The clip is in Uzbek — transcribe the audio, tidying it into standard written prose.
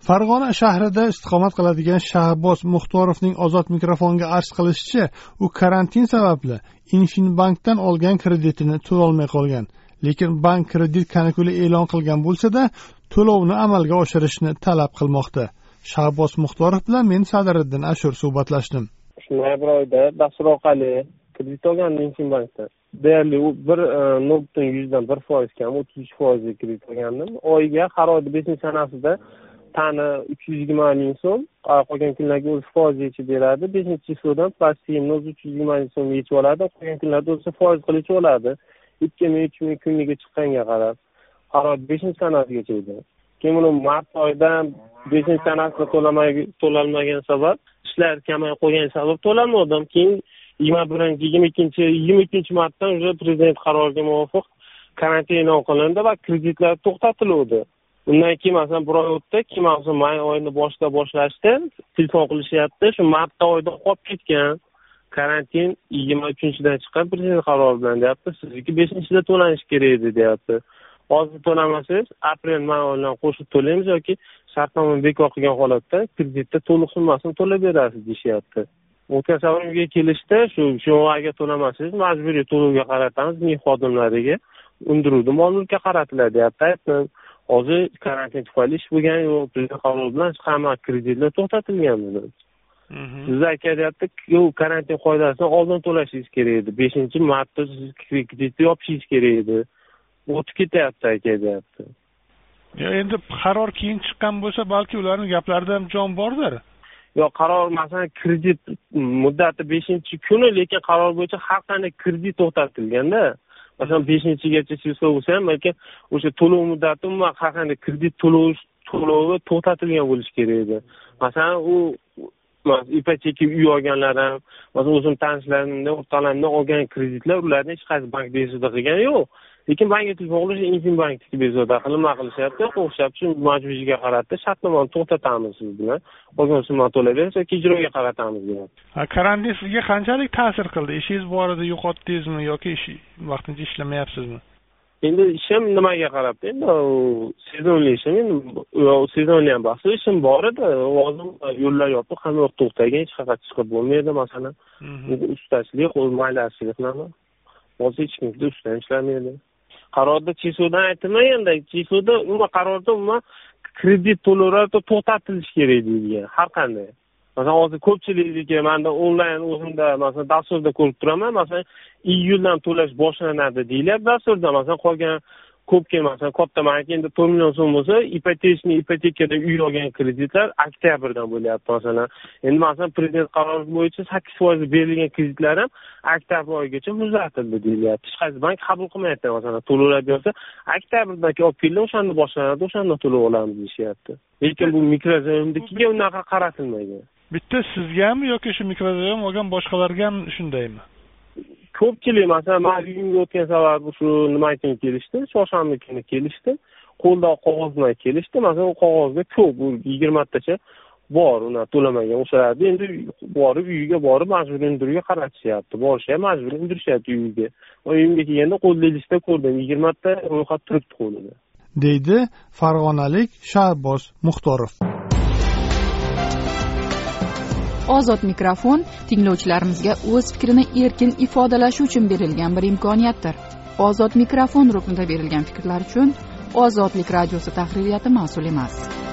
Farg'ona shahrida istiqomat qiladigan Shahboz Muxtorovning ozod mikrofonga arz qilishicha, u karantin sababli Infinbankdan olgan kreditini to'lolmay qolgan. Lekin bank kredit kanikuli e'lon qilgan bo'lsa-da, to'lovni amalga oshirishni talab qilmoqda. Shahboz Muxtorov bilan men Sadiriddin Ashur suhbatlashdim. Noyabr oyida dastur orqali kredit olgandim Infinbankdan. Deyarli 0.100% kam 33% kredit olgandim. Oyiga har oyda 5-sanasida tani 320 ming so'm, qolgan kunlarga o'zi foiz yechib beradi. 5-chisodan plastikni o'zi 320 ming so'm yechib oladi. Qolgan kunlarda o'zi foiz qilib oladi. 2-3 ming kunligiga chiqqanga qarab har oy 5-sanasigacha edi. Keyin uni mart oyidan 5-sanasida to'lanmagan sabab, ishlar kamayib qolgan sabab to'lamadim. Keyin 22-martdan уже prezident qaroriga muvofiq karantin e'lon qilindi va kreditlar to'xtatildi. Undan keyin masalan bir oy o'tdi, keyin may oyini boshida boshlashdi, telefon qilishyapti. Shu mart oyida qolib ketgan. Karantin 23-dan chiqqan prezident qarori bilan deyapti. Sizniki 5-da to'lanish kerak edi deyapti. Hozir to'lamasangiz, aprel-may oyidan qo'shib to'laymiz yoki shartnomani bekor qilgan holatda kreditda to'liq summasini to'lab berasiz deyapti. O'tgan savolga kelishdi, shu oyga to'lamasangiz majburiy to'lovga qaratamiz, ming xodimlariga undiruvni mol-mulkka qaratiladi deyapti. Hozir karantin tufayli ish bo'lgani yo'q, prezident qarori bilan hamma kreditlar to'xtatilgan dedi. Siz aytyapti, yo'q, karantin qoidasidan oldin to'lashingiz kerak edi. 5-martda siz kreditni yopishingiz kerak edi. O'tib ketyapti aytyapti. Endi qaror keyin chiqqan bo'lsa, balki ularning gaplarida ham jon bordir. Yo'q, qaror masalan kredit muddati 5-kuni, lekin qaror bo'yicha har qanday kredit to'xtatilganda, masalan 5-gacha chizsa bo'lsa ham, lekin o'sha to'lov muddati umuman har qanday kredit to'lovi to'xtatilgan bo'lishi kerak edi. Masalan, u ipoteka uy olganlar ham, masalan o'zim tanishlarimdan, o'rtoqlarimdan olgan kreditlar ularni hech qaysi bank bezovta qilgani yo'q. Lekin bankga telefon qilish Infinbankniki bezovta qilishyapti, qo'shyapti, shu majburiyga qaratdi, shartnomani to'xtatamiz siz bilan. Qolgan summani to'layverasiz yoki ijroga qaratamiz deyapti. Karantin sizga qanchalik ta'sir qildi? Ishingiz bor edi, yo'qotdingizmi yoki vaqtincha ishlamayapsizmi? Endi ishim nimaga qarab, endi sezonli ishim, endi sezonli ham bahs ishim bor edi. Hozir yo'llar yopiq, hamma yoq to'xtagan, hech qayerga chiqib bo'lmaydi, masalan. Ustachilik, maylarchilik qilaman. Hozir hech kimda ustam ishlamaydi. Qarorda Chisodan aytilmaganda, Chisoda qarorda kredit to'lovlari to'xtatilishi kerak deyilgan, har qanday. Masalan, hozir ko'pchilikga menda onlayn o'zimda masalan dasturda ko'rib turaman, masalan, iyuldan to'lash boshlanadi deyilyapti dasturda. Masalan, qolgan ko'pga masalan katta manki endi 4 million so'm bo'lsa, ipotekada uy olgan kreditlar oktyabrdan bo'lyapti masalan. Endi masalan prezident qarori bo'yicha 8% berilgan kreditlar ham oktyabr oyigacha muzlatildi deyilyapti. Hech qaysi bank qabul qilmayapti masalan, to'lovlar bersa, oktyabrdan olib kelib o'shanda boshlanadi, o'shanda to'lov olamiz deyishyapti. Lekin bu mikrozayomnikiga unaqa qaratilmagan. Bitta sizgami yoki shu mikrozayom olgan boshqalarga ham shundaymi? Ko'pchilik masalan ma'lumotga o'tgan sababi shu nima uchun kelishdi? Chorshanba kuni kelishdi. Qo'lda qog'oz bilan kelishdi. Masalan, u qog'ozda ko'p, 20 tacha bor, uni to'lamagan o'shalarni endi borib uyiga borib majburiy undiruvga qaratishyapti. Borishi ham majburiy undirishyapti uyiga. Uyimga kelganda qo'lda listda ko'rdim, 20 ta ro'yxat turibdi qo'lida. Deydi farg'onalik Shahboz Muxtorov. Ozod mikrofon tinglovchilarimizga o'z fikrini erkin ifodalashi uchun berilgan bir imkoniyatdir. Ozod mikrofon ruknida berilgan fikrlar uchun Ozodlik radiosi tahririyati mas'ul emas.